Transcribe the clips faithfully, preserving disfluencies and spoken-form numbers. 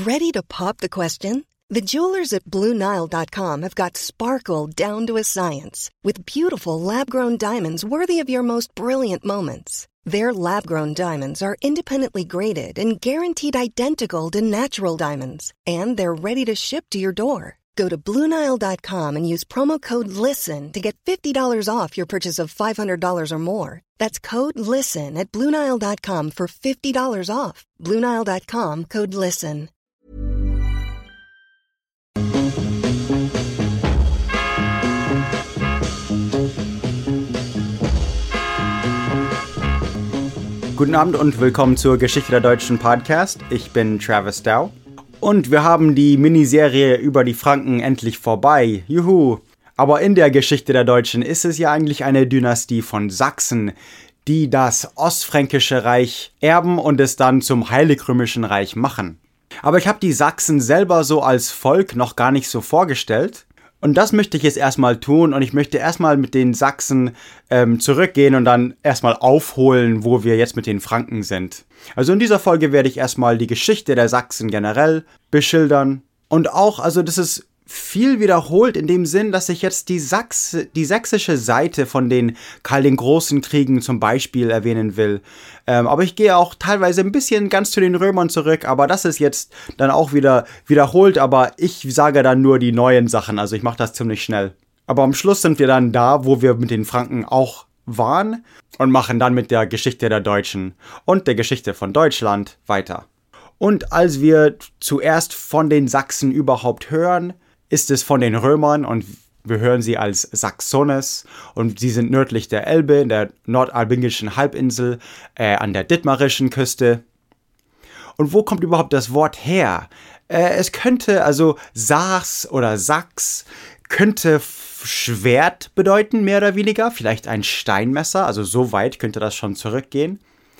Ready to pop the question? The jewelers at Blue Nile dot com have got sparkle down to a science with beautiful lab-grown diamonds worthy of your most brilliant moments. Their lab-grown diamonds are independently graded and guaranteed identical to natural diamonds, and they're ready to ship to your door. Go to Blue Nile dot com and use promo code LISTEN to get fifty dollars off your purchase of five hundred dollars or more. That's code LISTEN at Blue Nile dot com for fifty dollars off. Blue Nile dot com, code LISTEN. Guten Abend und willkommen zur Geschichte der Deutschen Podcast. Ich bin Travis Dow. Und wir haben die Miniserie über die Franken endlich vorbei. Juhu! Aber in der Geschichte der Deutschen ist es ja eigentlich eine Dynastie von Sachsen, die das Ostfränkische Reich erben und es dann zum Heilig-Römischen Reich machen. Aber ich habe die Sachsen selber so als Volk noch gar nicht so vorgestellt. Und das möchte ich jetzt erstmal tun und ich möchte erstmal mit den Sachsen ähm, zurückgehen und dann erstmal aufholen, wo wir jetzt mit den Franken sind. Also in dieser Folge werde ich erstmal die Geschichte der Sachsen generell beschildern. Und auch, also das ist viel wiederholt in dem Sinn, dass ich jetzt die, Sachs, die sächsische Seite von den Karl den Großen Kriegen zum Beispiel erwähnen will. Ähm, aber ich gehe auch teilweise ein bisschen ganz zu den Römern zurück, aber das ist jetzt dann auch wieder wiederholt, aber ich sage dann nur die neuen Sachen, also ich mache das ziemlich schnell. Aber am Schluss sind wir dann da, wo wir mit den Franken auch waren und machen dann mit der Geschichte der Deutschen und der Geschichte von Deutschland weiter. Und als wir zuerst von den Sachsen überhaupt hören, ist es von den Römern und wir hören sie als Saxones und sie sind nördlich der Elbe in der nordalbingischen Halbinsel äh, an der dithmarischen Küste. Und wo kommt überhaupt das Wort her? Äh, es könnte, also Sachs oder Sachs, könnte Schwert bedeuten, mehr oder weniger, vielleicht ein Steinmesser, also so weit könnte das schon zurückgehen.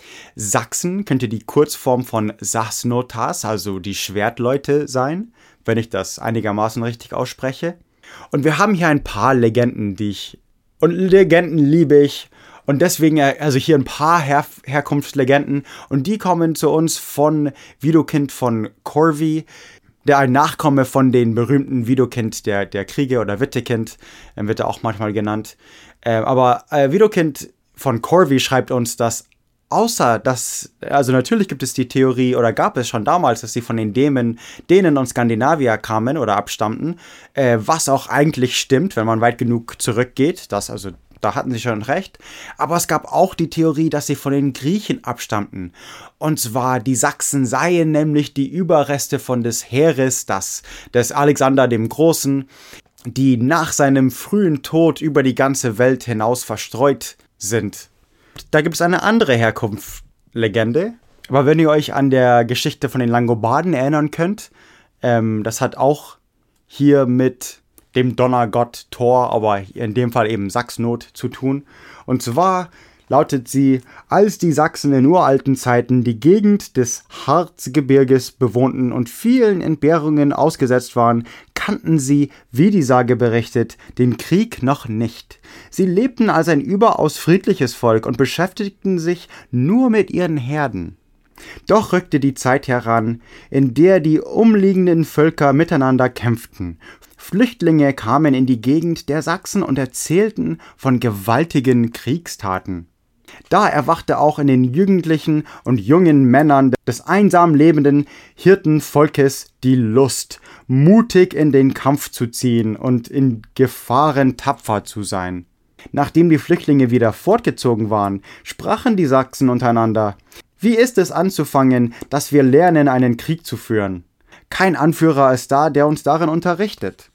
Sachsen könnte die Kurzform von Saxnotas, also die Schwertleute sein, wenn ich das einigermaßen richtig ausspreche. Und wir haben hier ein paar Legenden, die ich... Und Legenden liebe ich. Und deswegen, also hier ein paar Her- Herkunftslegenden. Und die kommen zu uns von Widukind von Corvey, der ein Nachkomme von den berühmten Widukind der, der Kriege oder Wittekind, äh, wird er auch manchmal genannt. Äh, aber äh, Widukind von Corvey schreibt uns, dass außer dass, also natürlich gibt es die Theorie, oder gab es schon damals, dass sie von den Dänen, Dänen und Skandinavier kamen oder abstammten, äh, was auch eigentlich stimmt, wenn man weit genug zurückgeht, das, also da hatten sie schon recht, aber es gab auch die Theorie, dass sie von den Griechen abstammten, und zwar die Sachsen seien nämlich die Überreste von des Heeres, das, des Alexander dem Großen, die nach seinem frühen Tod über die ganze Welt hinaus verstreut sind. Da gibt es eine andere Herkunftslegende, aber wenn ihr euch an der Geschichte von den Langobarden erinnern könnt, ähm, das hat auch hier mit dem Donnergott Thor, aber in dem Fall eben Saxnot zu tun. Und zwar lautet sie, als die Sachsen in uralten Zeiten die Gegend des Harzgebirges bewohnten und vielen Entbehrungen ausgesetzt waren, kannten sie, wie die Sage berichtet, den Krieg noch nicht. Sie lebten als ein überaus friedliches Volk und beschäftigten sich nur mit ihren Herden. Doch rückte die Zeit heran, in der die umliegenden Völker miteinander kämpften. Flüchtlinge kamen in die Gegend der Sachsen und erzählten von gewaltigen Kriegstaten. Da erwachte auch in den Jugendlichen und jungen Männern des einsam lebenden Hirtenvolkes die Lust, mutig in den Kampf zu ziehen und in Gefahren tapfer zu sein. Nachdem die Flüchtlinge wieder fortgezogen waren, sprachen die Sachsen untereinander: Wie ist es anzufangen, dass wir lernen, einen Krieg zu führen? Kein Anführer ist da, der uns darin unterrichtet.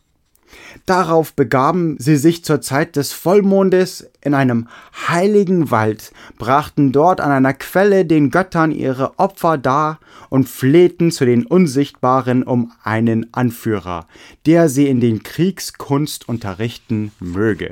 Darauf begaben sie sich zur Zeit des Vollmondes in einem heiligen Wald, brachten dort an einer Quelle den Göttern ihre Opfer dar und flehten zu den Unsichtbaren um einen Anführer, der sie in den Kriegskunst unterrichten möge.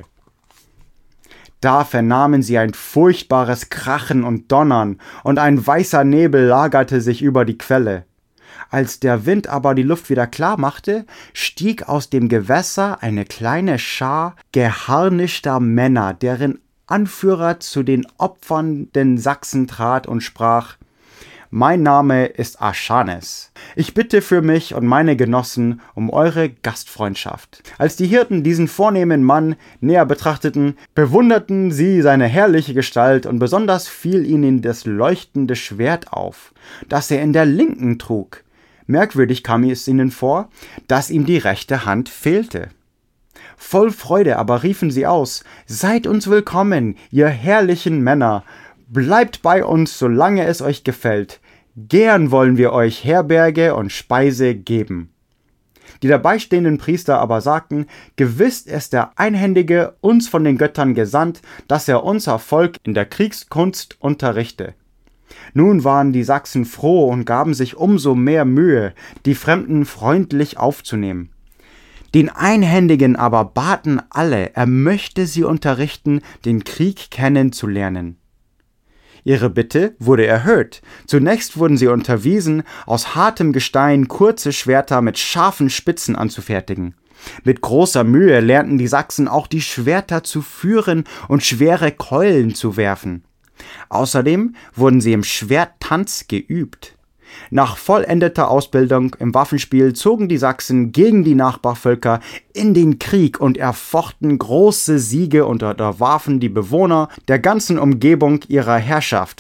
Da vernahmen sie ein furchtbares Krachen und Donnern, und ein weißer Nebel lagerte sich über die Quelle. Als der Wind aber die Luft wieder klar machte, stieg aus dem Gewässer eine kleine Schar geharnischter Männer, deren Anführer zu den opfernden Sachsen trat und sprach: Mein Name ist Achanes. Ich bitte für mich und meine Genossen um eure Gastfreundschaft. Als die Hirten diesen vornehmen Mann näher betrachteten, bewunderten sie seine herrliche Gestalt und besonders fiel ihnen das leuchtende Schwert auf, das er in der Linken trug. Merkwürdig kam es ihnen vor, dass ihm die rechte Hand fehlte. Voll Freude aber riefen sie aus: Seid uns willkommen, ihr herrlichen Männer! Bleibt bei uns, solange es euch gefällt. Gern wollen wir euch Herberge und Speise geben. Die dabeistehenden Priester aber sagten: Gewiss ist der Einhändige uns von den Göttern gesandt, dass er unser Volk in der Kriegskunst unterrichte. Nun waren die Sachsen froh und gaben sich umso mehr Mühe, die Fremden freundlich aufzunehmen. Den Einhändigen aber baten alle, er möchte sie unterrichten, den Krieg kennenzulernen. Ihre Bitte wurde erhört. Zunächst wurden sie unterwiesen, aus hartem Gestein kurze Schwerter mit scharfen Spitzen anzufertigen. Mit großer Mühe lernten die Sachsen auch die Schwerter zu führen und schwere Keulen zu werfen. Außerdem wurden sie im Schwerttanz geübt. Nach vollendeter Ausbildung im Waffenspiel zogen die Sachsen gegen die Nachbarvölker in den Krieg und erfochten große Siege und unterwarfen die Bewohner der ganzen Umgebung ihrer Herrschaft.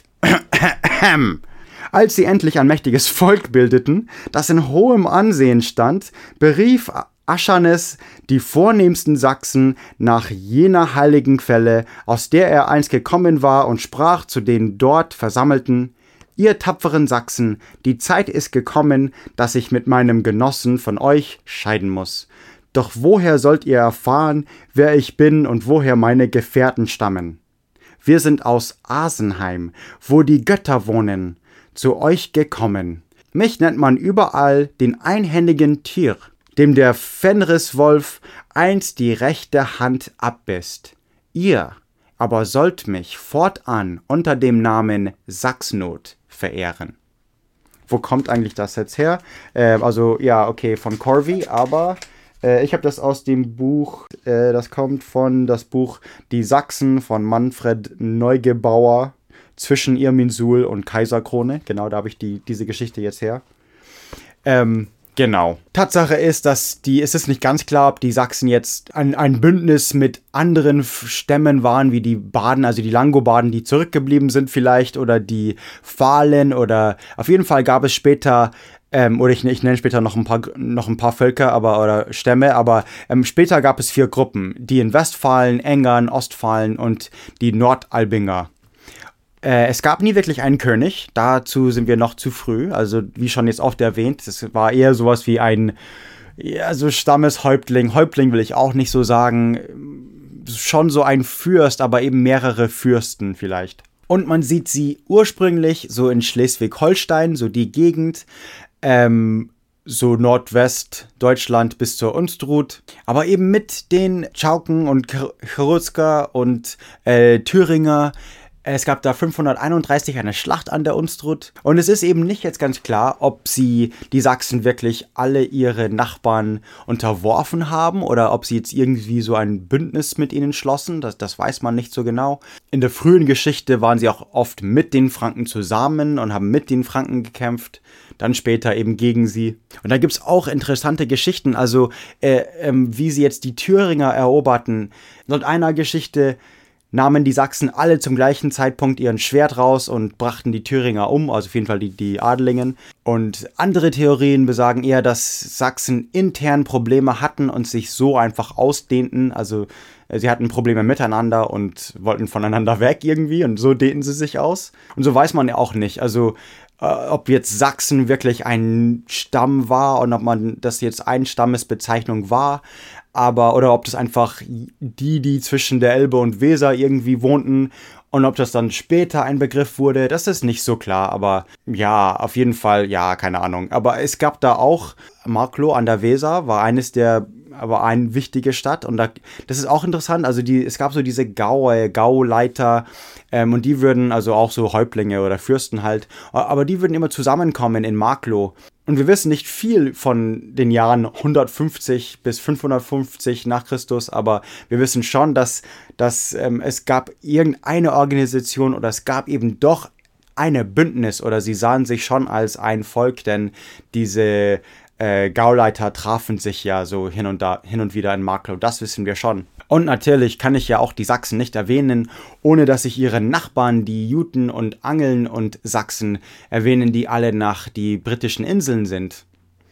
Als sie endlich ein mächtiges Volk bildeten, das in hohem Ansehen stand, berief Achanes die vornehmsten Sachsen nach jener heiligen Quelle, aus der er einst gekommen war, und sprach zu den dort Versammelten: Ihr tapferen Sachsen, die Zeit ist gekommen, dass ich mit meinem Genossen von euch scheiden muss. Doch woher sollt ihr erfahren, wer ich bin und woher meine Gefährten stammen? Wir sind aus Asenheim, wo die Götter wohnen, zu euch gekommen. Mich nennt man überall den einhändigen Tyr, dem der Fenriswolf einst die rechte Hand abbiss. Ihr aber sollt mich fortan unter dem Namen Sachsnot verehren. Wo kommt eigentlich das jetzt her? Äh, also, ja, okay, von Corvi, aber äh, ich habe das aus dem Buch, äh, das kommt von das Buch Die Sachsen von Manfred Neugebauer zwischen Irminsul und Kaiserkrone. Genau, da habe ich die, diese Geschichte jetzt her. Ähm, Genau. Tatsache ist, dass die, es ist nicht ganz klar, ob die Sachsen jetzt ein, ein Bündnis mit anderen Stämmen waren, wie die Baden, also die Langobarden, die zurückgeblieben sind vielleicht, oder die Falen, oder auf jeden Fall gab es später, ähm, oder ich, ich nenne später noch ein paar, noch ein paar Völker, aber, oder Stämme, aber ähm, später gab es vier Gruppen, die in Westfalen, Engern, Ostfalen und die Nordalbinger. Es gab nie wirklich einen König, dazu sind wir noch zu früh, also wie schon jetzt oft erwähnt, es war eher sowas wie ein, ja, so Stammeshäuptling, Häuptling will ich auch nicht so sagen, schon so ein Fürst, aber eben mehrere Fürsten vielleicht. Und man sieht sie ursprünglich so in Schleswig-Holstein, so die Gegend, ähm, so Nordwestdeutschland bis zur Unstrut, aber eben mit den Tschauken und Cherusker und äh, Thüringer. Es gab da fünfhunderteinunddreißig eine Schlacht an der Unstrut und es ist eben nicht jetzt ganz klar, ob sie, die Sachsen, wirklich alle ihre Nachbarn unterworfen haben oder ob sie jetzt irgendwie so ein Bündnis mit ihnen schlossen, das, das weiß man nicht so genau. In der frühen Geschichte waren sie auch oft mit den Franken zusammen und haben mit den Franken gekämpft, dann später eben gegen sie. Und da gibt es auch interessante Geschichten, also äh, ähm, wie sie jetzt die Thüringer eroberten. Laut einer Geschichte nahmen die Sachsen alle zum gleichen Zeitpunkt ihren Schwert raus und brachten die Thüringer um, also auf jeden Fall die, die Adeligen. Und andere Theorien besagen eher, dass Sachsen intern Probleme hatten und sich so einfach ausdehnten. Also sie hatten Probleme miteinander und wollten voneinander weg irgendwie und so dehnten sie sich aus. Und so weiß man ja auch nicht, also äh, ob jetzt Sachsen wirklich ein Stamm war und ob man das jetzt Einstammesbezeichnung war. Aber, oder ob das einfach die, die zwischen der Elbe und Weser irgendwie wohnten und ob das dann später ein Begriff wurde, das ist nicht so klar, aber ja, auf jeden Fall, ja, keine Ahnung. Aber es gab da auch, Marklo an der Weser war eines der, aber eine wichtige Stadt und da, das ist auch interessant, also die, es gab so diese Gaue, Gauleiter ähm, und die würden, also auch so Häuptlinge oder Fürsten halt, aber die würden immer zusammenkommen in Marklo. Und wir wissen nicht viel von den Jahren hundertfünfzig bis fünfhundertfünfzig nach Christus, aber wir wissen schon, dass, dass ähm, es gab irgendeine Organisation oder es gab eben doch eine Bündnis oder sie sahen sich schon als ein Volk, denn diese äh, Gauleiter trafen sich ja so hin und, da, hin und wieder in Marklow, das wissen wir schon. Und natürlich kann ich ja auch die Sachsen nicht erwähnen, ohne dass ich ihre Nachbarn, die Juten und Angeln und Sachsen, erwähnen, die alle nach die britischen Inseln sind.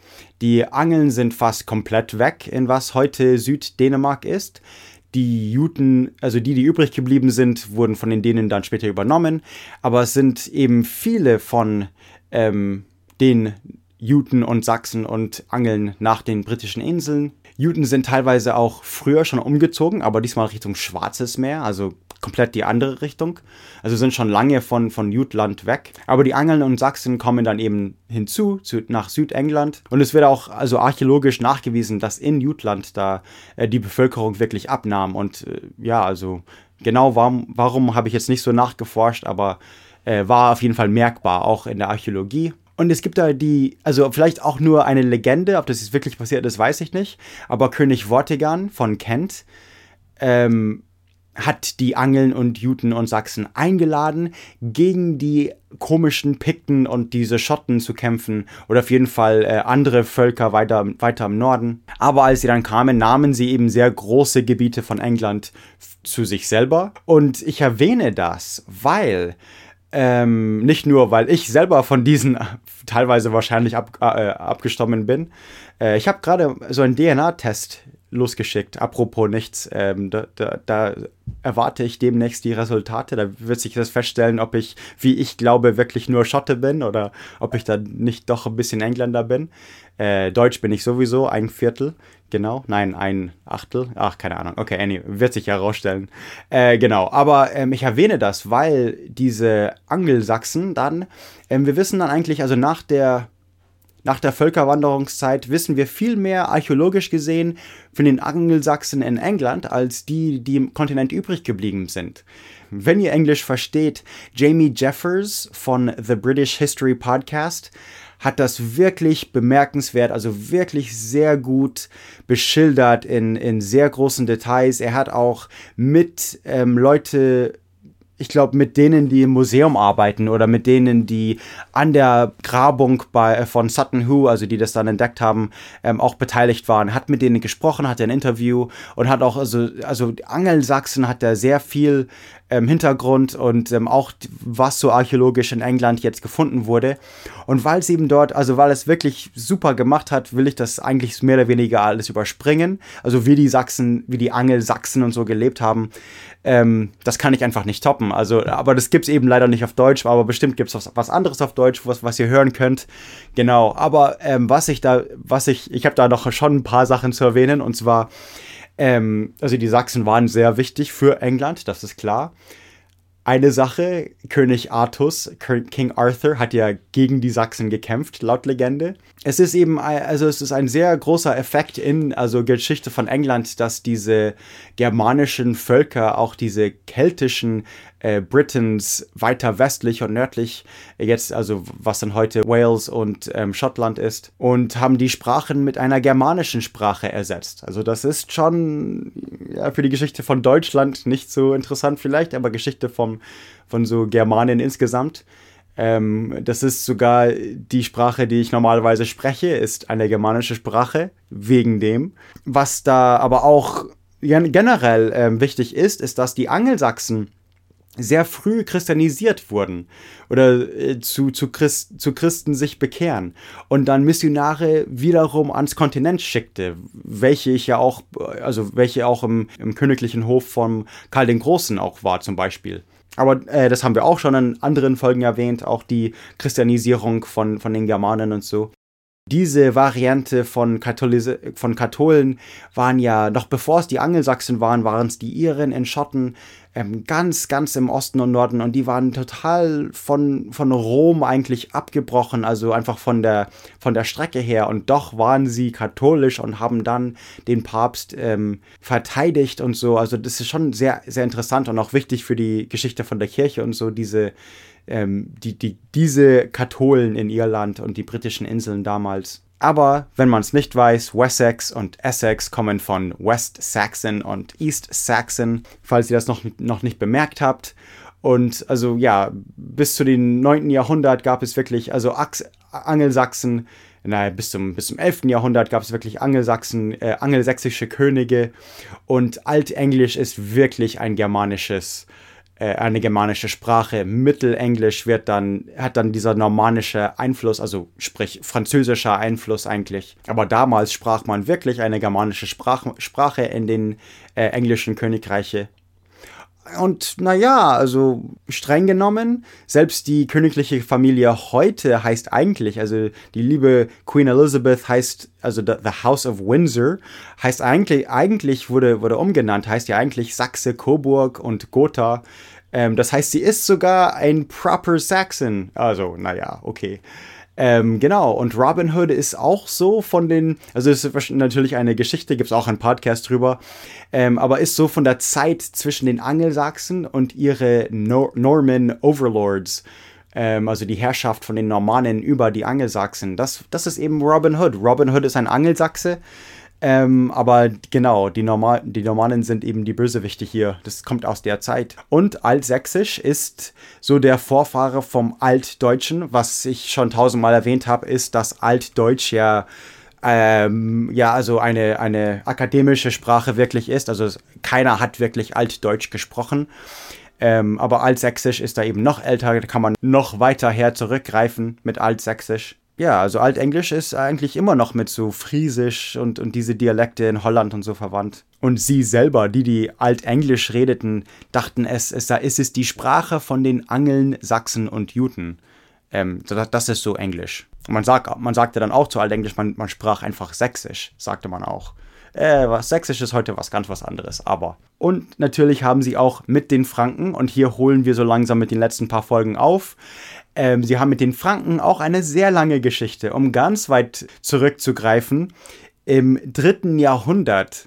Die Angeln sind fast komplett weg, in was heute Süddänemark ist. Die Juten, also die, die übrig geblieben sind, wurden von den Dänen dann später übernommen. Aber es sind eben viele von ähm, den Juten und Sachsen und Angeln nach den britischen Inseln. Juten sind teilweise auch früher schon umgezogen, aber diesmal Richtung Schwarzes Meer, also komplett die andere Richtung. Also sind schon lange von, von Jutland weg. Aber die Angeln und Sachsen kommen dann eben hinzu, zu, nach Südengland. Und es wird auch also archäologisch nachgewiesen, dass in Jutland da äh, die Bevölkerung wirklich abnahm. Und äh, ja, also genau warum, warum habe ich jetzt nicht so nachgeforscht, aber äh, war auf jeden Fall merkbar, auch in der Archäologie. Und es gibt da die, also vielleicht auch nur eine Legende, ob das jetzt wirklich passiert ist, weiß ich nicht. Aber König Vortigern von Kent ähm, hat die Angeln und Juten und Sachsen eingeladen, gegen die komischen Pikten und diese Schotten zu kämpfen oder auf jeden Fall äh, andere Völker weiter, weiter im Norden. Aber als sie dann kamen, nahmen sie eben sehr große Gebiete von England f- zu sich selber. Und ich erwähne das, weil... Ähm, nicht nur, weil ich selber von diesen teilweise wahrscheinlich ab, äh, abgestorben bin. Äh, ich habe gerade so einen D N A-Test losgeschickt. Apropos nichts, ähm, da, da, da erwarte ich demnächst die Resultate. Da wird sich das feststellen, ob ich, wie ich glaube, wirklich nur Schotte bin oder ob ich da nicht doch ein bisschen Engländer bin. Äh, Deutsch bin ich sowieso, ein Viertel. Genau, nein, ein Achtel. Ach, keine Ahnung. Okay, anyway, wird sich herausstellen. Äh, genau, aber ähm, ich erwähne das, weil diese Angelsachsen dann, ähm, wir wissen dann eigentlich, also nach der, nach der Völkerwanderungszeit wissen wir viel mehr archäologisch gesehen von den Angelsachsen in England, als die, die im Kontinent übrig geblieben sind. Wenn ihr Englisch versteht, Jamie Jeffers von The British History Podcast hat das wirklich bemerkenswert, also wirklich sehr gut beschildert in, in sehr großen Details. Er hat auch mit ähm, Leute, ich glaube, mit denen, die im Museum arbeiten oder mit denen, die an der Grabung bei, von Sutton Hoo, also die das dann entdeckt haben, ähm, auch beteiligt waren, hat mit denen gesprochen, hat ein Interview und hat auch, also, also Angelsachsen hat da sehr viel ähm, Hintergrund und ähm, auch was so archäologisch in England jetzt gefunden wurde. Und weil es eben dort, also weil es wirklich super gemacht hat, will ich das eigentlich mehr oder weniger alles überspringen. Also wie die Sachsen, wie die Angelsachsen und so gelebt haben, ähm, das kann ich einfach nicht toppen. Also, aber das gibt's eben leider nicht auf Deutsch, aber bestimmt gibt's was, was anderes auf Deutsch, was, was ihr hören könnt. Genau, aber ähm, was ich da, was ich, ich habe da noch schon ein paar Sachen zu erwähnen, und zwar, ähm, also die Sachsen waren sehr wichtig für England, das ist klar. Eine Sache, König Artus, King Arthur, hat ja gegen die Sachsen gekämpft, laut Legende. Es ist eben, also es ist ein sehr großer Effekt in, also Geschichte von England, dass diese germanischen Völker, auch diese keltischen äh, Britons weiter westlich und nördlich, jetzt also was dann heute Wales und ähm, Schottland ist, und haben die Sprachen mit einer germanischen Sprache ersetzt. Also das ist schon ja, für die Geschichte von Deutschland nicht so interessant vielleicht, aber Geschichte vom, von so Germanen insgesamt. Ähm, das ist sogar die Sprache, die ich normalerweise spreche, ist eine germanische Sprache, wegen dem. Was da aber auch generell ähm, wichtig ist, ist, dass die Angelsachsen sehr früh christianisiert wurden oder äh, zu, zu, Christ, zu Christen sich bekehren und dann Missionare wiederum ans Kontinent schickte, welche ich ja auch, also welche auch im, im königlichen Hof von Karl den Großen auch war zum Beispiel. Aber äh, das haben wir auch schon in anderen Folgen erwähnt, auch die Christianisierung von, von den Germanen und so. Diese Variante von, Katholis- von Katholen waren ja, noch bevor es die Angelsachsen waren, waren es die Iren in Schotten, ähm, ganz, ganz im Osten und Norden, und die waren total von, von Rom eigentlich abgebrochen, also einfach von der, von der Strecke her, und doch waren sie katholisch und haben dann den Papst ähm, verteidigt und so. Also das ist schon sehr, sehr interessant und auch wichtig für die Geschichte von der Kirche und so, diese Ähm, die, die, diese Katholen in Irland und die britischen Inseln damals. Aber wenn man es nicht weiß, Wessex und Essex kommen von West Saxon und East Saxon, falls ihr das noch, noch nicht bemerkt habt. Und also ja, bis zu den neunten Jahrhundert gab es wirklich, also Ach- Angelsachsen, nein, bis zum, bis zum elften Jahrhundert gab es wirklich Angelsachsen, äh, angelsächsische Könige. Und Altenglisch ist wirklich ein germanisches eine germanische Sprache. Mittelenglisch wird dann, hat dann dieser normannische Einfluss, also sprich französischer Einfluss eigentlich. Aber damals sprach man wirklich eine germanische Sprach, Sprache in den äh, englischen Königreiche. Und naja, also streng genommen, selbst die königliche Familie heute heißt eigentlich, also die liebe Queen Elizabeth heißt, also the, the House of Windsor, heißt eigentlich, eigentlich wurde, wurde umgenannt, heißt ja eigentlich Sachse, Coburg und Gotha. Ähm, das heißt, sie ist sogar ein proper Saxon. Also, naja, okay. Ähm, genau, und Robin Hood ist auch so von den, also es ist natürlich eine Geschichte, gibt es auch einen Podcast drüber, ähm, aber ist so von der Zeit zwischen den Angelsachsen und ihre Nor- Norman Overlords, ähm, also die Herrschaft von den Normannen über die Angelsachsen. Das, das ist eben Robin Hood. Robin Hood ist ein Angelsachse, ähm, aber genau, die, Norma- die Normannen sind eben die Bösewichte hier. Das kommt aus der Zeit. Und Altsächsisch ist so der Vorfahre vom Altdeutschen. Was ich schon tausendmal erwähnt habe, ist, dass Altdeutsch ja, ähm, ja also eine, eine akademische Sprache wirklich ist. Also keiner hat wirklich Altdeutsch gesprochen. Ähm, aber Altsächsisch ist da eben noch älter. Da kann man noch weiter her zurückgreifen mit Altsächsisch. Ja, also Altenglisch ist eigentlich immer noch mit so Friesisch und, und diese Dialekte in Holland und so verwandt. Und sie selber, die die Altenglisch redeten, dachten, es, es, da ist es die Sprache von den Angeln, Sachsen und Juten. Ähm, das, das ist so Englisch. Und man, sagt, man sagte dann auch zu Altenglisch, man, man sprach einfach Sächsisch, sagte man auch. Äh, was Sächsisch ist heute was ganz was anderes, aber. Und natürlich haben sie auch mit den Franken, und hier holen wir so langsam mit den letzten paar Folgen auf, ähm, sie haben mit den Franken auch eine sehr lange Geschichte, um ganz weit zurückzugreifen. Im dritten Jahrhundert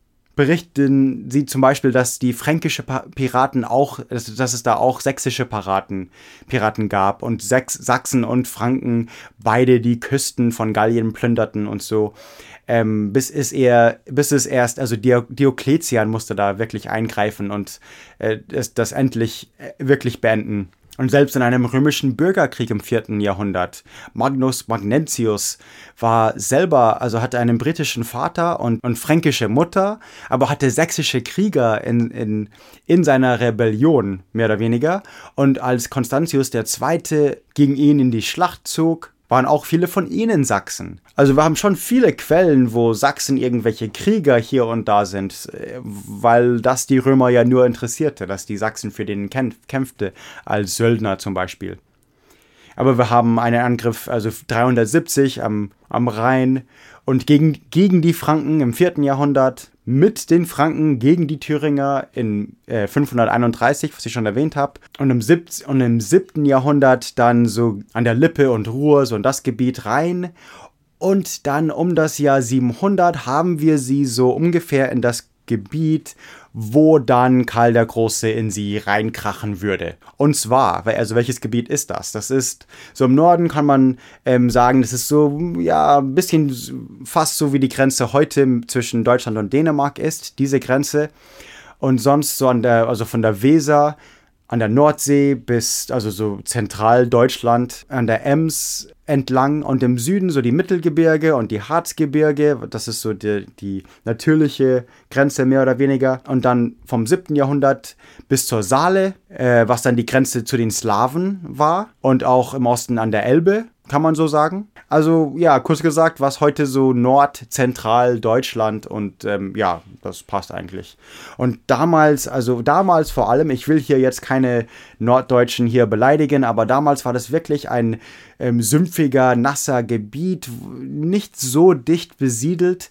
berichten sie zum Beispiel, dass die fränkische Piraten auch, dass, dass es da auch sächsische Piraten, Piraten gab und Sachs, Sachsen und Franken beide die Küsten von Gallien plünderten und so. Ähm, bis es eher, bis es erst, also Diokletian musste da wirklich eingreifen und äh, das, das endlich äh, wirklich beenden. Und selbst in einem römischen Bürgerkrieg im vierten Jahrhundert, Magnus Magnentius war selber, also hatte einen britischen Vater und, und fränkische Mutter, aber hatte sächsische Krieger in, in, in seiner Rebellion, mehr oder weniger. Und als Constantius der Zweite gegen ihn in die Schlacht zog, waren auch viele von ihnen Sachsen. Also wir haben schon viele Quellen, wo Sachsen irgendwelche Krieger hier und da sind, weil das die Römer ja nur interessierte, dass die Sachsen für den kämpfte, als Söldner zum Beispiel. Aber wir haben einen Angriff, also dreihundertsiebzig am, am Rhein und gegen, gegen die Franken im vierten Jahrhundert, mit den Franken gegen die Thüringer in äh, fünfhunderteinunddreißig, was ich schon erwähnt habe. Und im, sieb- und im siebten Jahrhundert dann so an der Lippe und Ruhr, so in das Gebiet rein. Und dann um das Jahr siebenhundert haben wir sie so ungefähr in das Gebiet, wo dann Karl der Große in sie reinkrachen würde. Und zwar, also welches Gebiet ist das? Das ist, so im Norden kann man ähm, sagen, das ist so, ja, ein bisschen fast so wie die Grenze heute zwischen Deutschland und Dänemark ist, diese Grenze. Und sonst so an der, also von der Weser an der Nordsee bis, also so Zentraldeutschland, an der Ems entlang und im Süden so die Mittelgebirge und die Harzgebirge, das ist so die, die natürliche Grenze mehr oder weniger. Und dann vom siebten Jahrhundert bis zur Saale, äh, was dann die Grenze zu den Slawen war und auch im Osten an der Elbe, kann man so sagen. Also ja, kurz gesagt, was heute so Nord-Zentral-Deutschland und ähm, ja, das passt eigentlich. Und damals, also damals vor allem, ich will hier jetzt keine Norddeutschen hier beleidigen, aber damals war das wirklich ein ähm, sümpfiger, nasser Gebiet, nicht so dicht besiedelt.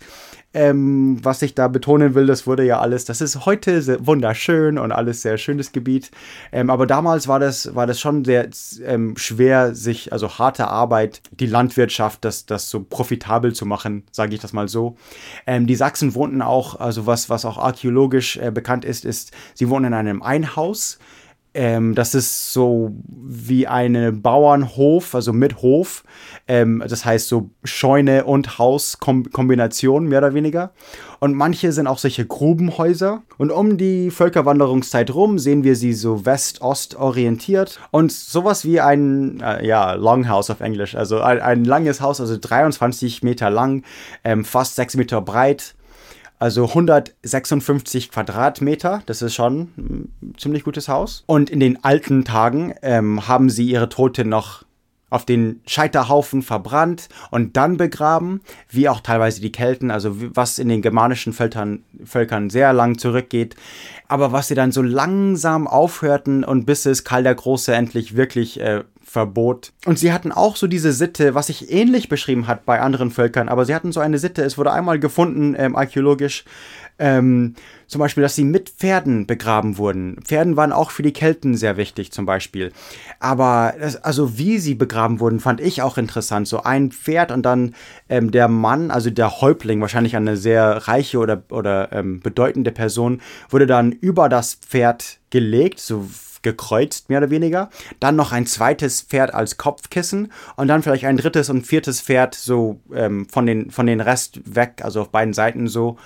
Ähm, was ich da betonen will, das wurde ja alles, das ist heute sehr wunderschön und alles sehr schönes Gebiet. Ähm, aber damals war das, war das schon sehr ähm, schwer, sich, also harte Arbeit, die Landwirtschaft, das, das so profitabel zu machen, sage ich das mal so. Ähm, die Sachsen wohnten auch, also was, was auch archäologisch äh, bekannt ist, ist, sie wohnen in einem Einhaus. Ähm, das ist so wie ein Bauernhof, also mit Hof. Ähm, das heißt so Scheune und Haus-Kombination, mehr oder weniger. Und manche sind auch solche Grubenhäuser. Und um die Völkerwanderungszeit rum sehen wir sie so West-Ost orientiert. Und sowas wie ein, äh, ja, Longhouse auf Englisch. Also ein, ein langes Haus, also dreiundzwanzig Meter lang, ähm, fast sechs Meter breit. Also hundertsechsundfünfzig Quadratmeter, das ist schon ein ziemlich gutes Haus. Und in den alten Tagen ähm, haben sie ihre Tote noch auf den Scheiterhaufen verbrannt und dann begraben, wie auch teilweise die Kelten, also was in den germanischen Völkern, Völkern sehr lang zurückgeht. Aber was sie dann so langsam aufhörten und bis es Karl der Große endlich wirklich äh, verbot. Und sie hatten auch so diese Sitte, was sich ähnlich beschrieben hat bei anderen Völkern, aber sie hatten so eine Sitte, es wurde einmal gefunden, ähm, archäologisch, ähm, zum Beispiel, dass sie mit Pferden begraben wurden. Pferden waren auch für die Kelten sehr wichtig, zum Beispiel. Aber, das, also wie sie begraben wurden, fand ich auch interessant. So ein Pferd und dann ähm, der Mann, also der Häuptling, wahrscheinlich eine sehr reiche oder, oder ähm, bedeutende Person, wurde dann über das Pferd gelegt, so gekreuzt, mehr oder weniger. Dann noch ein zweites Pferd als Kopfkissen und dann vielleicht ein drittes und viertes Pferd so ähm, von den, von den Rest weg, also auf beiden Seiten so.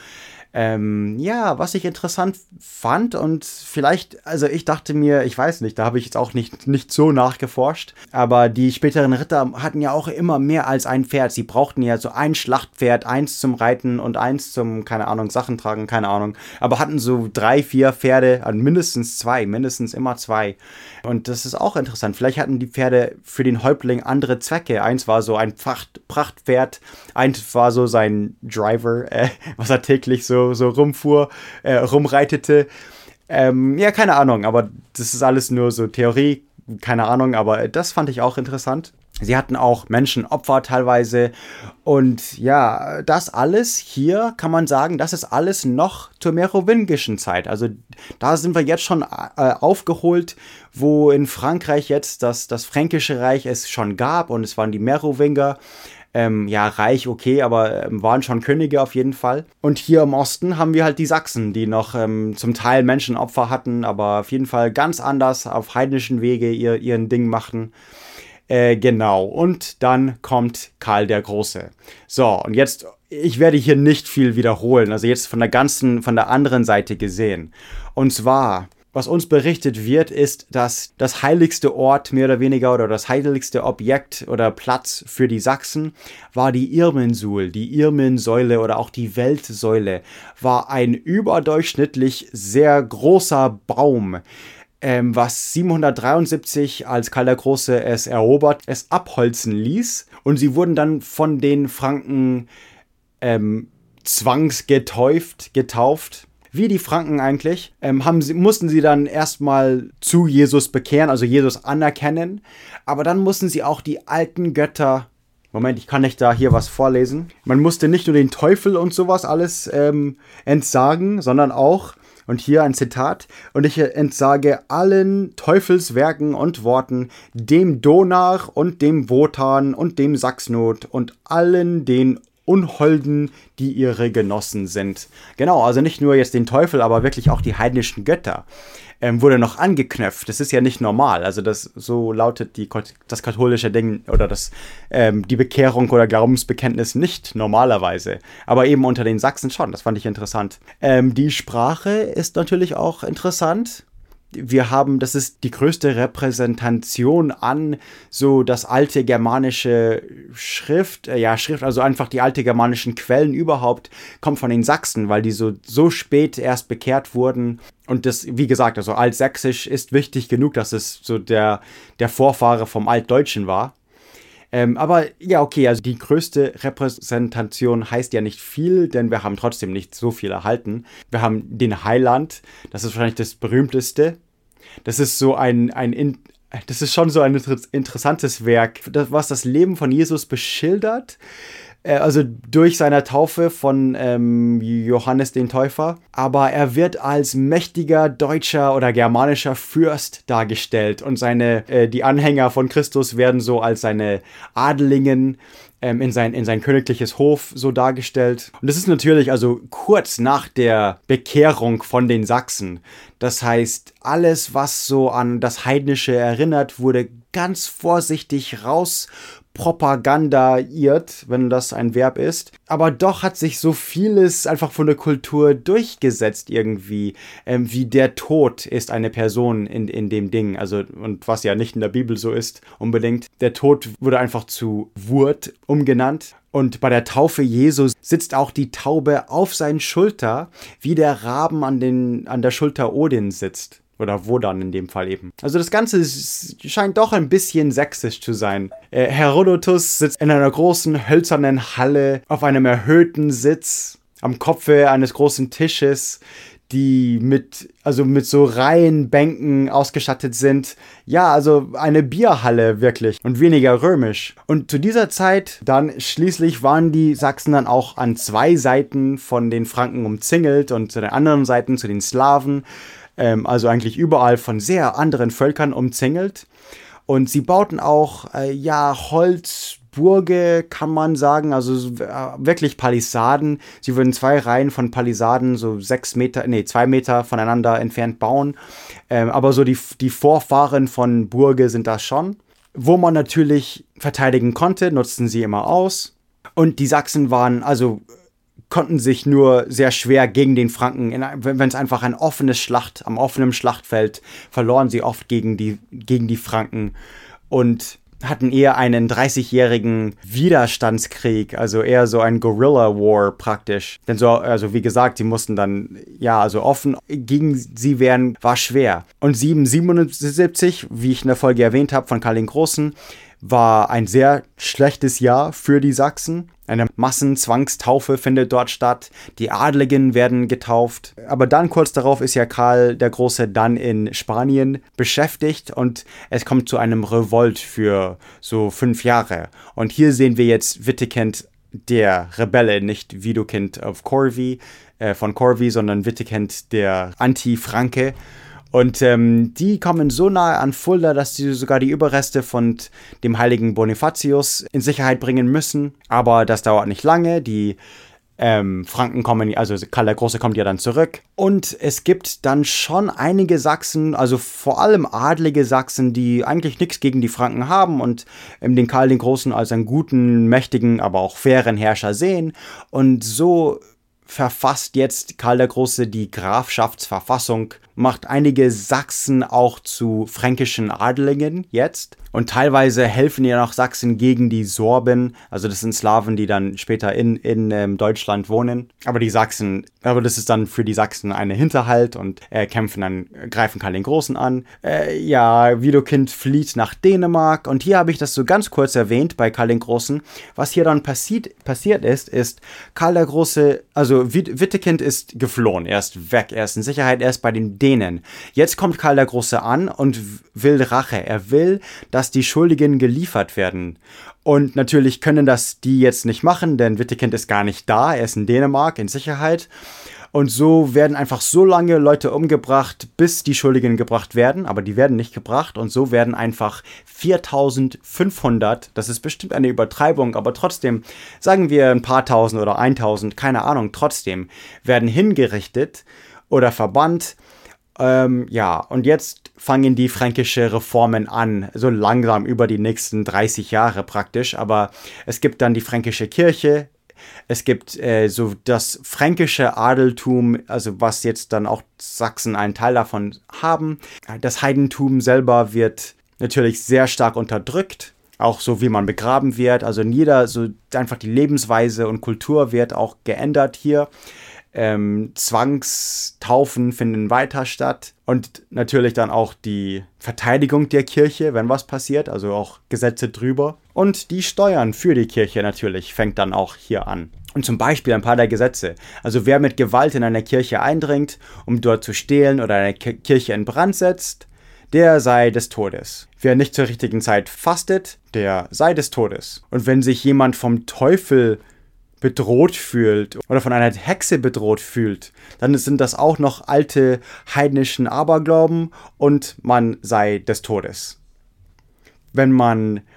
Ähm, ja, was ich interessant fand und vielleicht, also ich dachte mir, ich weiß nicht, da habe ich jetzt auch nicht, nicht so nachgeforscht, aber die späteren Ritter hatten ja auch immer mehr als ein Pferd. Sie brauchten ja so ein Schlachtpferd, eins zum Reiten und eins zum, keine Ahnung, Sachen tragen, keine Ahnung, aber hatten so drei, vier Pferde, also mindestens zwei, mindestens immer zwei. Und das ist auch interessant. Vielleicht hatten die Pferde für den Häuptling andere Zwecke. Eins war so ein Pracht, Prachtpferd, eins war so sein Driver, äh, was er täglich so so rumfuhr, äh, rumreitete. Ähm, ja, keine Ahnung, aber das ist alles nur so Theorie, keine Ahnung, aber das fand ich auch interessant. Sie hatten auch Menschenopfer teilweise und ja, das alles hier kann man sagen, das ist alles noch zur merowingischen Zeit. Also da sind wir jetzt schon äh, aufgeholt, wo in Frankreich jetzt das, das Fränkische Reich es schon gab und es waren die Merowinger. Ähm, ja, reich, okay, aber ähm, waren schon Könige auf jeden Fall. Und hier im Osten haben wir halt die Sachsen, die noch ähm, zum Teil Menschenopfer hatten, aber auf jeden Fall ganz anders auf heidnischen Wege ihr, ihren Ding machten. Äh, genau, und dann kommt Karl der Große. So, und jetzt, ich werde hier nicht viel wiederholen, also jetzt von der ganzen, von der anderen Seite gesehen. Und zwar, was uns berichtet wird, ist, dass das heiligste Ort mehr oder weniger oder das heiligste Objekt oder Platz für die Sachsen war die Irminsul, die Irminsäule oder auch die Weltsäule, war ein überdurchschnittlich sehr großer Baum, ähm, was siebenhundertdreiundsiebzig, als Karl der Große es erobert, es abholzen ließ und sie wurden dann von den Franken ähm, zwangsgetauft, getauft. Wie die Franken eigentlich, ähm, haben sie, mussten sie dann erstmal zu Jesus bekehren, also Jesus anerkennen. Aber dann mussten sie auch die alten Götter, Moment, ich kann nicht da hier was vorlesen. Man musste nicht nur den Teufel und sowas alles ähm, entsagen, sondern auch, und hier ein Zitat, und ich entsage allen Teufelswerken und Worten, dem Donach und dem Wotan und dem Sachsnot und allen den Unholden, die ihre Genossen sind. Genau, also nicht nur jetzt den Teufel, aber wirklich auch die heidnischen Götter. Ähm, wurde noch angeknöpft. Das ist ja nicht normal. Also das so lautet die, das katholische Ding oder das, ähm, die Bekehrung oder Glaubensbekenntnis nicht normalerweise. Aber eben unter den Sachsen schon. Das fand ich interessant. Ähm, die Sprache ist natürlich auch interessant. Wir haben, das ist die größte Repräsentation an so das alte germanische Schrift, äh, ja Schrift, also einfach die alte germanischen Quellen überhaupt, kommt von den Sachsen, weil die so, so spät erst bekehrt wurden. Und das, wie gesagt, also Altsächsisch ist wichtig genug, dass es so der, der Vorfahre vom Altdeutschen war. Ähm, aber ja, okay, also die größte Repräsentation heißt ja nicht viel, denn wir haben trotzdem nicht so viel erhalten. Wir haben den Heiland, das ist wahrscheinlich das berühmteste. Das ist so ein, ein das ist schon so ein interessantes Werk, was das Leben von Jesus beschildert. Also durch seine Taufe von ähm, Johannes den Täufer. Aber er wird als mächtiger deutscher oder germanischer Fürst dargestellt. Und seine, äh, die Anhänger von Christus werden so als seine Adelingen ähm, in, sein, in sein königliches Hof so dargestellt. Und das ist natürlich also kurz nach der Bekehrung von den Sachsen. Das heißt, alles, was so an das Heidnische erinnert, wurde ganz vorsichtig raus propagandaiert, wenn das ein Verb ist. Aber doch hat sich so vieles einfach von der Kultur durchgesetzt irgendwie. Ähm, wie der Tod ist eine Person in, in dem Ding. Also, und was ja nicht in der Bibel so ist, unbedingt. Der Tod wurde einfach zu Wurt umgenannt. Und bei der Taufe Jesu sitzt auch die Taube auf seinen Schulter, wie der Raben an, den, an der Schulter Odin sitzt. Oder Wodan in dem Fall eben. Also das Ganze scheint doch ein bisschen sächsisch zu sein. Äh, Herodotus sitzt in einer großen hölzernen Halle auf einem erhöhten Sitz am Kopfe eines großen Tisches, die mit, also mit so Reihenbänken ausgestattet sind. Ja, also eine Bierhalle wirklich und weniger römisch. Und zu dieser Zeit dann schließlich waren die Sachsen dann auch an zwei Seiten von den Franken umzingelt und zu den anderen Seiten zu den Slawen. Also eigentlich überall von sehr anderen Völkern umzingelt. Und sie bauten auch, äh, ja, Holzburge, kann man sagen, also äh, wirklich Palisaden. Sie würden zwei Reihen von Palisaden, so sechs Meter, nee, zwei Meter voneinander entfernt bauen. Ähm, aber so die, die Vorfahren von Burge sind das schon. Wo man natürlich verteidigen konnte, nutzten sie immer aus. Und die Sachsen waren also konnten sich nur sehr schwer gegen den Franken, wenn es einfach ein offenes Schlacht, am offenen Schlachtfeld, verloren sie oft gegen die, gegen die Franken und hatten eher einen dreißigjährigen Widerstandskrieg, also eher so ein Guerilla War praktisch. Denn so, also wie gesagt, sie mussten dann, ja, also offen gegen sie wehren, war schwer. Und siebenhundertsiebenundsiebzig, wie ich in der Folge erwähnt habe, von Karl den Großen, war ein sehr schlechtes Jahr für die Sachsen. Eine Massenzwangstaufe findet dort statt. Die Adligen werden getauft. Aber dann kurz darauf ist ja Karl der Große dann in Spanien beschäftigt und es kommt zu einem Revolt für so fünf Jahre. Und hier sehen wir jetzt Wittekend, der Rebelle, nicht Widukind of Corvey, äh, von Corvey, sondern Wittekend, der Anti-Franke. Und ähm, die kommen so nahe an Fulda, dass sie sogar die Überreste von dem heiligen Bonifatius in Sicherheit bringen müssen. Aber das dauert nicht lange. Die ähm, Franken kommen, also Karl der Große kommt ja dann zurück. Und es gibt dann schon einige Sachsen, also vor allem adlige Sachsen, die eigentlich nichts gegen die Franken haben und ähm, den Karl den Großen als einen guten, mächtigen, aber auch fairen Herrscher sehen. Und so verfasst jetzt Karl der Große die Grafschaftsverfassung, macht einige Sachsen auch zu fränkischen Adeligen jetzt. Und teilweise helfen ja noch Sachsen gegen die Sorben, also das sind Slawen, die dann später in, in ähm, Deutschland wohnen. Aber die Sachsen, aber das ist dann für die Sachsen eine Hinterhalt und äh, kämpfen dann, greifen Karl den Großen an. Äh, ja, Widukind flieht nach Dänemark und hier habe ich das so ganz kurz erwähnt bei Karl den Großen. Was hier dann passiert, passiert ist, ist Karl der Große, also Wittekind ist geflohen, er ist weg, er ist in Sicherheit, er ist bei den Dänen. Jetzt kommt Karl der Große an und will Rache. Er will, dass die Schuldigen geliefert werden. Und natürlich können das die jetzt nicht machen, denn Wittekind ist gar nicht da, er ist in Dänemark in Sicherheit. Und so werden einfach so lange Leute umgebracht, bis die Schuldigen gebracht werden, aber die werden nicht gebracht und so werden einfach viertausendfünfhundert, das ist bestimmt eine Übertreibung, aber trotzdem, sagen wir ein paar tausend oder eintausend, keine Ahnung, trotzdem, werden hingerichtet oder verbannt. Ähm, ja, und jetzt fangen die fränkische Reformen an, so langsam über die nächsten dreißig Jahre praktisch, aber es gibt dann die fränkische Kirche. Es gibt äh, so das fränkische Adeltum, also was jetzt dann auch Sachsen einen Teil davon haben. Das Heidentum selber wird natürlich sehr stark unterdrückt, auch so wie man begraben wird. Also in jeder, so einfach die Lebensweise und Kultur wird auch geändert hier. Ähm, Zwangstaufen finden weiter statt und natürlich dann auch die Verteidigung der Kirche, wenn was passiert, also auch Gesetze drüber. Und die Steuern für die Kirche natürlich fängt dann auch hier an. Und zum Beispiel ein paar der Gesetze. Also wer mit Gewalt in eine Kirche eindringt, um dort zu stehlen oder eine Ki- Kirche in Brand setzt, der sei des Todes. Wer nicht zur richtigen Zeit fastet, der sei des Todes. Und wenn sich jemand vom Teufel bedroht fühlt oder von einer Hexe bedroht fühlt, dann sind das auch noch alte heidnischen Aberglauben und man sei des Todes. Wenn man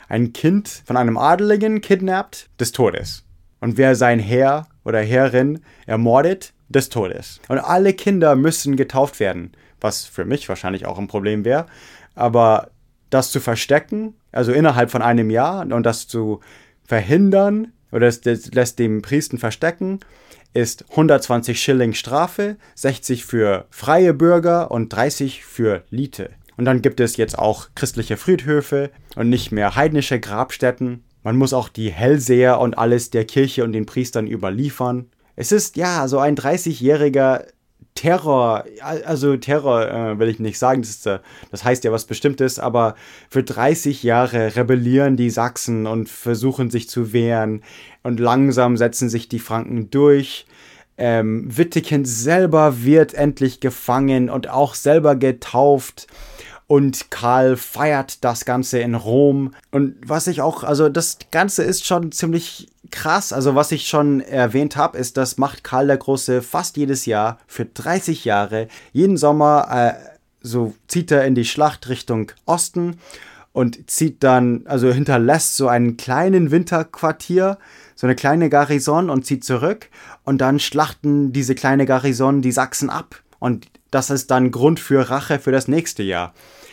ein Kind von einem Adeligen kidnappt, des Todes. Und wer sein Herr oder Herrin ermordet, des Todes. Und alle Kinder müssen getauft werden, was für mich wahrscheinlich auch ein Problem wäre. Aber das zu verstecken, also innerhalb von einem Jahr, und das zu verhindern, oder das, das lässt dem Priester verstecken, ist hundertzwanzig Schilling Strafe, sechzig für freie Bürger und dreißig für Lite. Und dann gibt es jetzt auch christliche Friedhöfe und nicht mehr heidnische Grabstätten. Man muss auch die Hellseher und alles der Kirche und den Priestern überliefern. Es ist, ja, so ein dreißigjähriger Terror, also Terror äh, will ich nicht sagen, das, ist, äh, das heißt ja was Bestimmtes, aber für dreißig Jahre rebellieren die Sachsen und versuchen sich zu wehren und langsam setzen sich die Franken durch. Ähm, Wittekind selber wird endlich gefangen und auch selber getauft. Und Karl feiert das Ganze in Rom. Und was ich auch, also das Ganze ist schon ziemlich krass. Also was ich schon erwähnt habe, ist, das macht Karl der Große fast jedes Jahr für dreißig Jahre. Jeden Sommer äh, so zieht er in die Schlacht Richtung Osten und zieht dann, also hinterlässt so einen kleinen Winterquartier, so eine kleine Garnison und zieht zurück. Und dann schlachten diese kleine Garnison die Sachsen ab. Und das ist dann Grund für Rache für das nächste Jahr.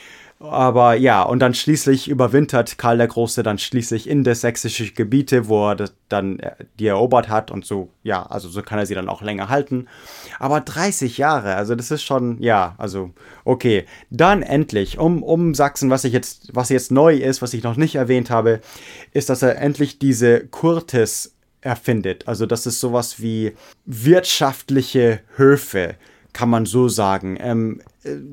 Aber ja, und dann schließlich überwintert Karl der Große dann schließlich in das sächsische Gebiete, wo er das dann die erobert hat und so, ja, also so kann er sie dann auch länger halten. Aber dreißig Jahre, also das ist schon, ja, also okay. Dann endlich, um, um Sachsen, was ich jetzt, was jetzt neu ist, was ich noch nicht erwähnt habe, ist, dass er endlich diese Kurtes erfindet. Also das ist sowas wie wirtschaftliche Höfe, kann man so sagen. Ähm,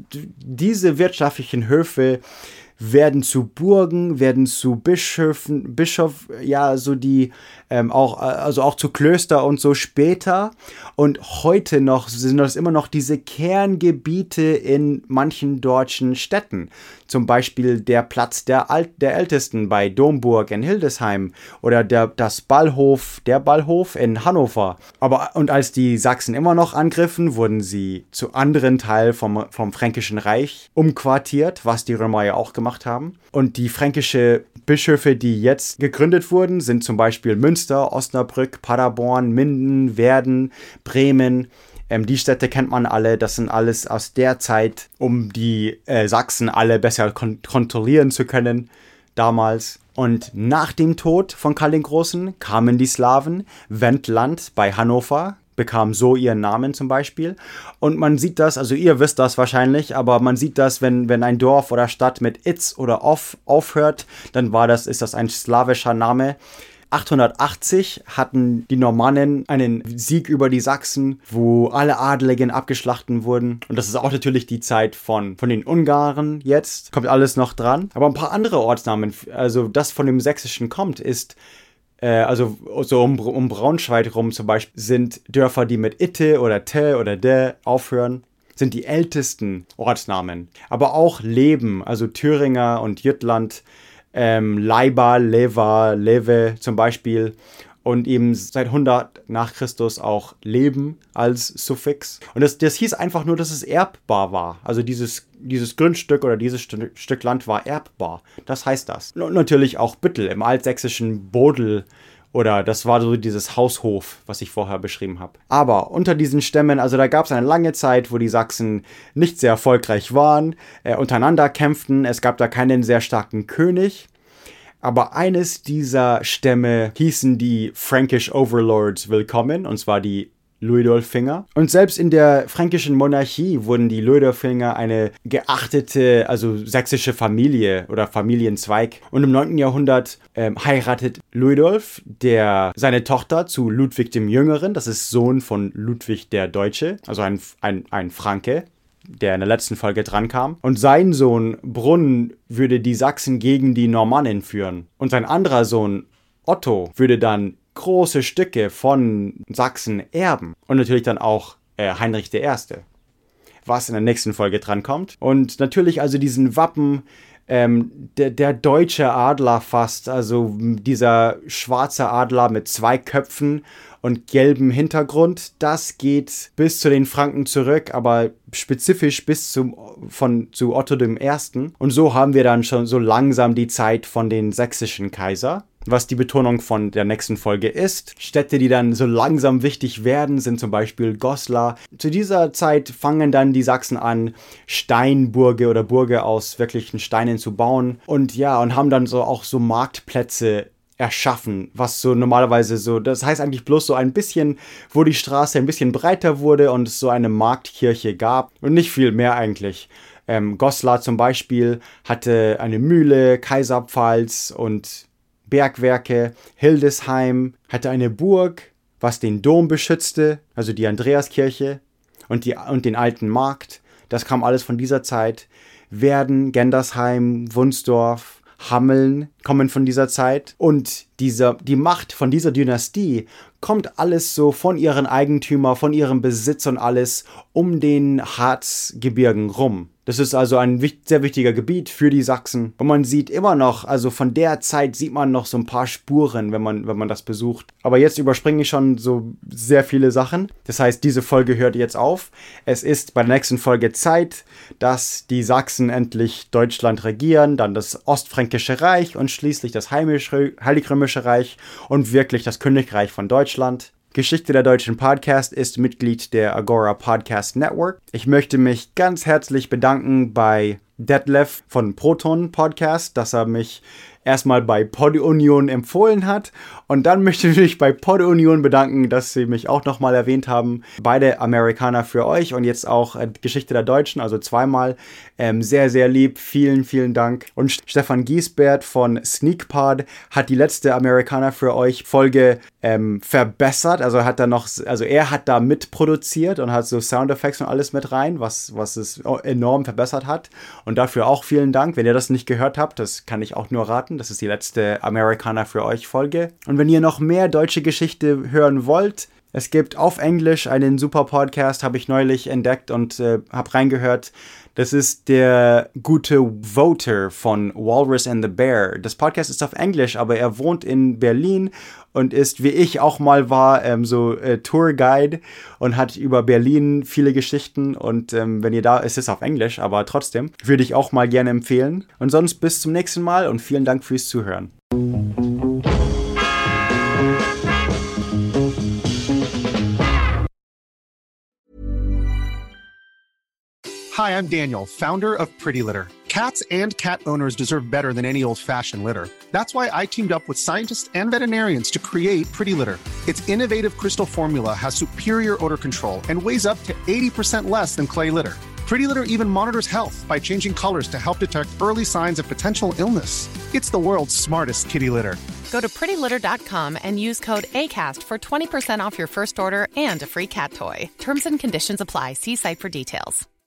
diese wirtschaftlichen Höfe werden zu Burgen, werden zu Bischöfen, Bischof, ja, so die, ähm, auch, also auch zu Klöster und so später. Und heute noch sind das immer noch diese Kerngebiete in manchen deutschen Städten. Zum Beispiel der Platz der, Alt, der Ältesten bei Domburg in Hildesheim oder der, das Ballhof, der Ballhof in Hannover. Aber, und als die Sachsen immer noch angriffen, wurden sie zu anderen Teilen vom, vom Fränkischen Reich umquartiert, was die Römer ja auch gemacht haben. Und die fränkische Bischöfe, die jetzt gegründet wurden, sind zum Beispiel Münster, Osnabrück, Paderborn, Minden, Werden, Bremen. Ähm, die Städte kennt man alle, das sind alles aus der Zeit, um die äh, Sachsen alle besser kon- kontrollieren zu können, damals. Und nach dem Tod von Karl den Großen kamen die Slawen, Wendland bei Hannover, bekam so ihren Namen zum Beispiel. Und man sieht das, also ihr wisst das wahrscheinlich, aber man sieht das, wenn, wenn ein Dorf oder Stadt mit Itz oder Off aufhört, dann war das, ist das ein slawischer Name. achthundertachtzig hatten die Normannen einen Sieg über die Sachsen, wo alle Adeligen abgeschlachtet wurden. Und das ist auch natürlich die Zeit von, von den Ungarn jetzt. Kommt alles noch dran. Aber ein paar andere Ortsnamen, also das von dem Sächsischen kommt, ist, äh, also so um, um Braunschweig rum zum Beispiel, sind Dörfer, die mit Itte oder Te oder De aufhören, sind die ältesten Ortsnamen. Aber auch Leben, also Thüringer und Jütland, Ähm, Leiba, Leva, Leve zum Beispiel und eben seit hundert nach Christus auch Leben als Suffix. Und das, das hieß einfach nur, dass es erbbar war. Also dieses, dieses Grundstück oder dieses St- Stück Land war erbbar. Das heißt das. Und natürlich auch Büttel im altsächsischen Bodel. Oder das war so dieses Haushof, was ich vorher beschrieben habe. Aber unter diesen Stämmen, also da gab es eine lange Zeit, wo die Sachsen nicht sehr erfolgreich waren, äh, untereinander kämpften. Es gab da keinen sehr starken König. Aber eines dieser Stämme hießen die Frankish Overlords willkommen, und zwar die Luidolfinger. Und selbst in der fränkischen Monarchie wurden die Luidolfinger eine geachtete, also sächsische Familie oder Familienzweig. Und im neunten Jahrhundert ähm, heiratet Luidolf der, seine Tochter zu Ludwig dem Jüngeren. Das ist Sohn von Ludwig der Deutsche, also ein, ein, ein Franke, der in der letzten Folge drankam. Und sein Sohn Brunn würde die Sachsen gegen die Normannen führen. Und sein anderer Sohn Otto würde dann große Stücke von Sachsen erben. Und natürlich dann auch äh, Heinrich der Erste, was in der nächsten Folge drankommt. Und natürlich also diesen Wappen ähm, der, der deutsche Adler fast, also dieser schwarze Adler mit zwei Köpfen und gelbem Hintergrund, das geht bis zu den Franken zurück, aber spezifisch bis zum, von, zu Otto dem Ersten. Und so haben wir dann schon so langsam die Zeit von den sächsischen Kaiser. Was die Betonung von der nächsten Folge ist. Städte, die dann so langsam wichtig werden, sind zum Beispiel Goslar. Zu dieser Zeit fangen dann die Sachsen an, Steinburge oder Burge aus wirklichen Steinen zu bauen. Und ja, und haben dann so auch so Marktplätze erschaffen, was so normalerweise so, das heißt eigentlich bloß so ein bisschen, wo die Straße ein bisschen breiter wurde und es so eine Marktkirche gab und nicht viel mehr eigentlich. Ähm, Goslar zum Beispiel hatte eine Mühle, Kaiserpfalz und Bergwerke. Hildesheim hatte eine Burg, was den Dom beschützte, also die Andreaskirche und, die, und den alten Markt. Das kam alles von dieser Zeit. Werden, Gendersheim, Wunsdorf, Hameln kommen von dieser Zeit. Und dieser, die Macht von dieser Dynastie kommt alles so von ihren Eigentümern, von ihrem Besitz und alles um den Harzgebirgen rum. Das ist also ein sehr wichtiger Gebiet für die Sachsen. Und man sieht immer noch, also von der Zeit sieht man noch so ein paar Spuren, wenn man, wenn man das besucht. Aber jetzt überspringe ich schon so sehr viele Sachen. Das heißt, diese Folge hört jetzt auf. Es ist bei der nächsten Folge Zeit, dass die Sachsen endlich Deutschland regieren, dann das Ostfränkische Reich und schließlich das Heilig-Römische Reich und wirklich das Königreich von Deutschland. Geschichte der Deutschen Podcast ist Mitglied der Agora Podcast Network. Ich möchte mich ganz herzlich bedanken bei Detlef von Proton Podcast, dass er mich erstmal bei Podunion empfohlen hat. Und dann möchte ich mich bei Podunion bedanken, dass sie mich auch nochmal erwähnt haben. Beide Amerikaner für euch und jetzt auch äh, Geschichte der Deutschen, also zweimal. Ähm, sehr, sehr lieb. Vielen, vielen Dank. Und Stefan Giesbert von SneakPod hat die letzte Amerikaner für euch Folge ähm, verbessert. Also hat er noch, also er hat da mitproduziert und hat so Soundeffekte und alles mit rein, was, was es enorm verbessert hat. Und dafür auch vielen Dank. Wenn ihr das nicht gehört habt, das kann ich auch nur raten. Das ist die letzte Amerikaner für euch Folge. Und wenn ihr noch mehr deutsche Geschichte hören wollt, es gibt auf Englisch einen super Podcast, habe ich neulich entdeckt und äh, habe reingehört. Das ist der gute Voter von Walrus and the Bear. Das Podcast ist auf Englisch, aber er wohnt in Berlin und ist, wie ich auch mal war, ähm, so äh, Tourguide und hat über Berlin viele Geschichten. Und ähm, wenn ihr da, es ist auf Englisch, aber trotzdem, würde ich auch mal gerne empfehlen. Und sonst bis zum nächsten Mal und vielen Dank fürs Zuhören. Hi, I'm Daniel, founder of Pretty Litter. Cats and cat owners deserve better than any old-fashioned litter. That's why I teamed up with scientists and veterinarians to create Pretty Litter. Its innovative crystal formula has superior odor control and weighs up to eighty percent less than clay litter. Pretty Litter even monitors health by changing colors to help detect early signs of potential illness. It's the world's smartest kitty litter. Go to pretty litter dot com and use code ACAST for twenty percent off your first order and a free cat toy. Terms and conditions apply. See site for details.